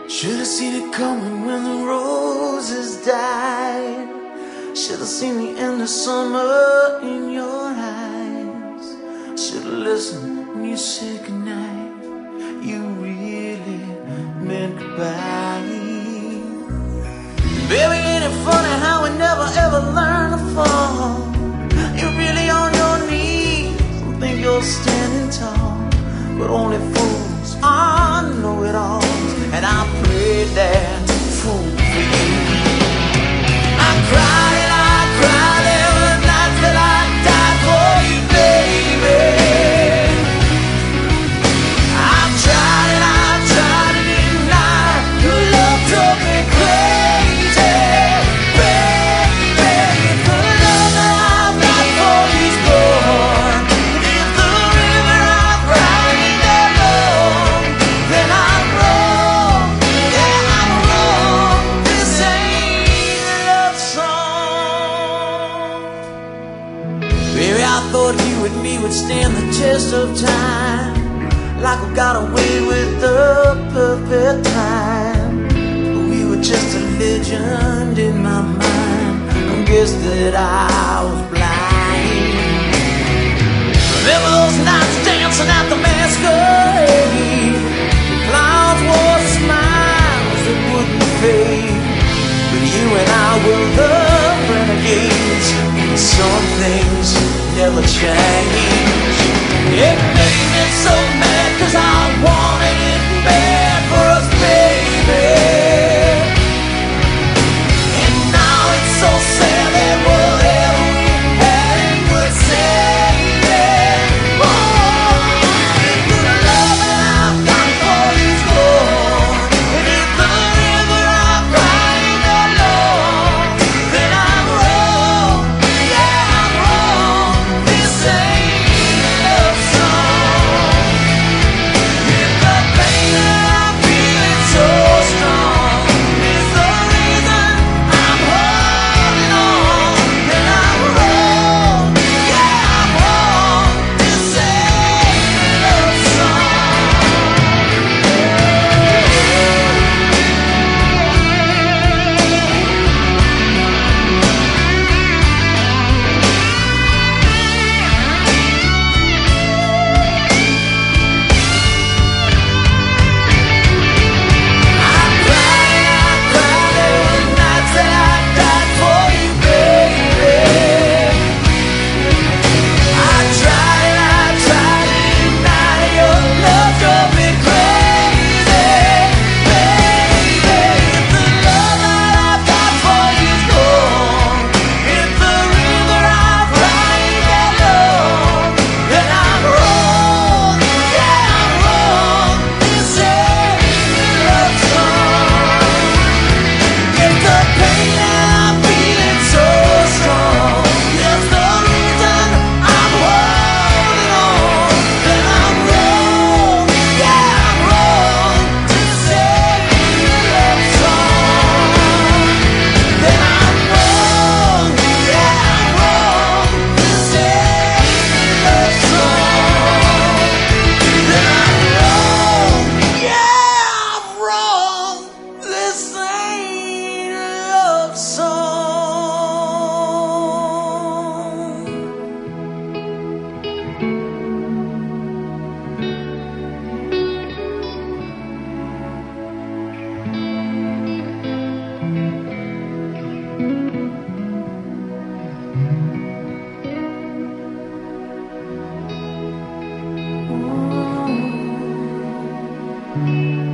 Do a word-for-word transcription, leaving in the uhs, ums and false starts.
Should've seen it coming when the roses died. Should've seen the end of summer in your eyes. Should've listened when you said goodnight. You really meant goodbye. Baby, ain't it funny how we never ever learn to fall? You're really on your knees and think you're standing tall, but only fools are know-it-alls, and I prayed that fool for you. I cried and I cried every night till I died for you, baby. I tried and I tried to deny your love drove me crazy, baby. The love that I've got for you's gone. If the river I've cried alone, then I'm wrong, yeah, I'm wrong. This ain't a love song. Baby, I thought you and me would stand the test of time, like we got away with the perfect time. But we were just a legend in my mind. I guess that I was blind. Remember those nights dancing at the masquerade? The clouds wore smiles that wouldn't fade, but you and I were the renegades. Some things never change. It made me so mad 'cause I wanted it bad for us, baby. And now it's so sad that whatever we had it would save it. Oh, if the love that I've got for you's gone, and if the river I've cried alone, then I'm wrong, yeah, I'm wrong. This ain't a love song. If the pain that I'm feeling so strong is the reason I'm holding on, then I'm wrong, yeah, I'm wrong. This ain't a love song. I cried, I cried every night till I died for you, baby. I tried and I tried to deny your love drove me crazy, baby. If the love that I've got for you's gone, if the river I've cried alone, then I'm wrong, yeah, I'm wrong. This ain't a love song. If the pain that I'm feeling so strong is the reason I'm holding on, then I'm wrong, yeah, I'm wrong. This ain't a love song. Then I'm wrong, yeah, I'm wrong. This ain't a love song. Then I'm wrong, yeah, I'm wrong. This ain't a love song. Oh.